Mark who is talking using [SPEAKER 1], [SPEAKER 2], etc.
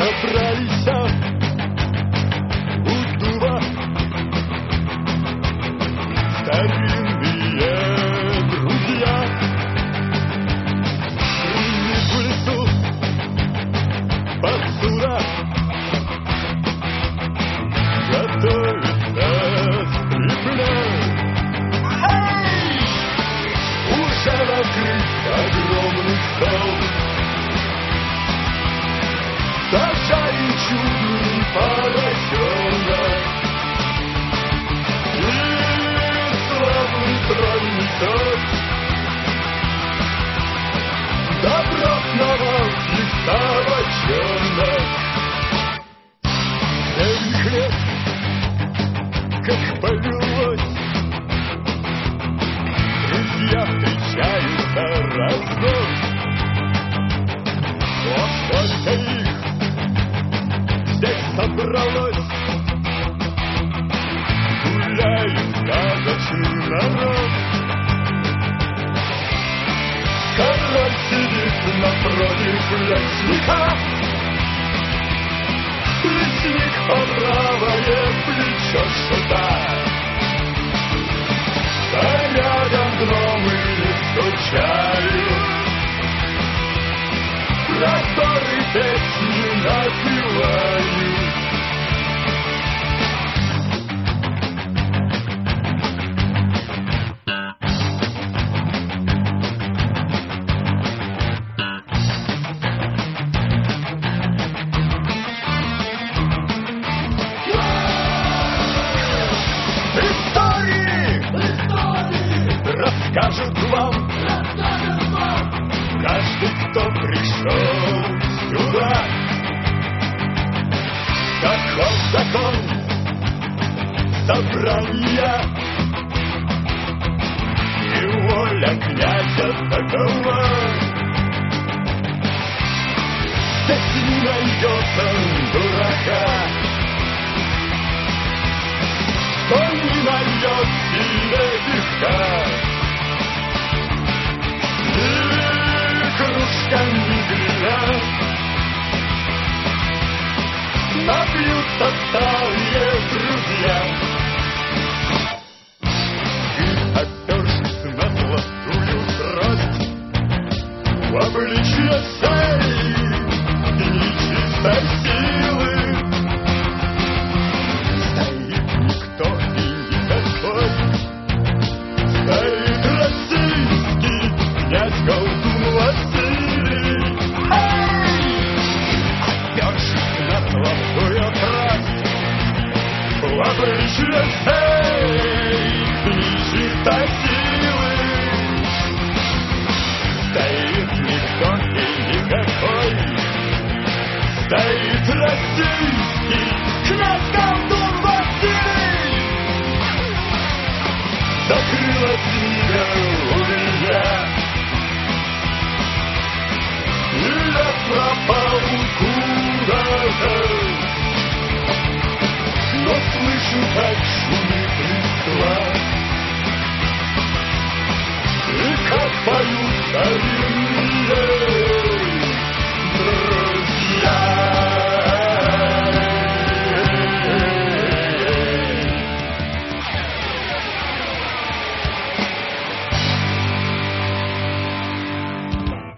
[SPEAKER 1] собрались у дуба старинные друзья. Шумит в лесу посуда, готовится сплетня. Уже накрыт огромный стол, сажает чудный поросенок, и славный тройный торт добротного и собачонок. Целых лет, как повелось, друзья встречаются разгон. О, сколько их здесь собралось, гуляет сказочный народ. Король сидит напротив лесника, лесник по правое плечо шута. А рядом гномы стучают, просторы песни напевают. Расскажет вам каждый, кто пришел сюда. Таков закон собрания, и воля князя такова. Здесь не найдется дурака, кто не нальет себе пивка. Кружками вина напьются старые друзья. И, опершись на золотую трость, в обличье сей и нечистой силы стоит никто и никакой. Стоит российский князь-колдун Василий. Опершись на золотую трость, в обличье сей нечистой силы стоит никто и никакой. Стоит российский князь-колдун Василий. Закрылась книга у меня, и я пропал куда-то, но слышу, как шумит листва, и как поют старинные